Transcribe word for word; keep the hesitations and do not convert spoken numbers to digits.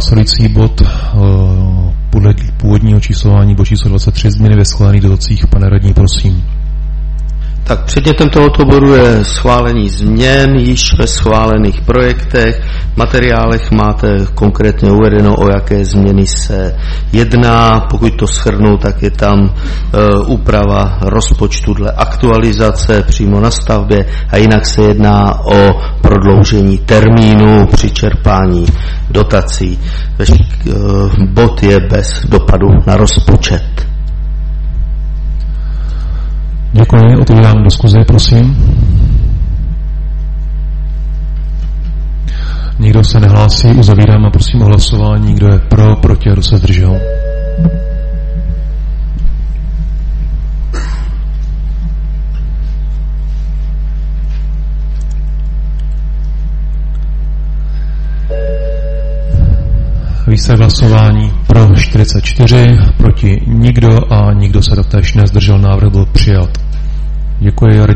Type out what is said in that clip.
následující bod podle původního číslování, bod číslo dvacet tři, změny ve schválených dotacích. Pane radní, prosím. Tak předmětem tohoto bodu je schválení změn již ve schválených projektech. V materiálech máte konkrétně uvedeno, o jaké změny se jedná. Pokud to shrnu, tak je tam e, úprava rozpočtu dle aktualizace přímo na stavbě a jinak se jedná o prodloužení termínu při čerpání dotací. Veš, e, bod je bez dopadu na rozpočet. Děkuji, otevírám diskuzi, prosím. Nikdo se nehlásí, uzavírám a prosím o hlasování, kdo je pro, proti a kdo se zdržel. Výsledek hlasování pro čtyřicet čtyři, proti nikdo a nikdo se taktéž nezdržel, návrh byl přijat. Děkuji.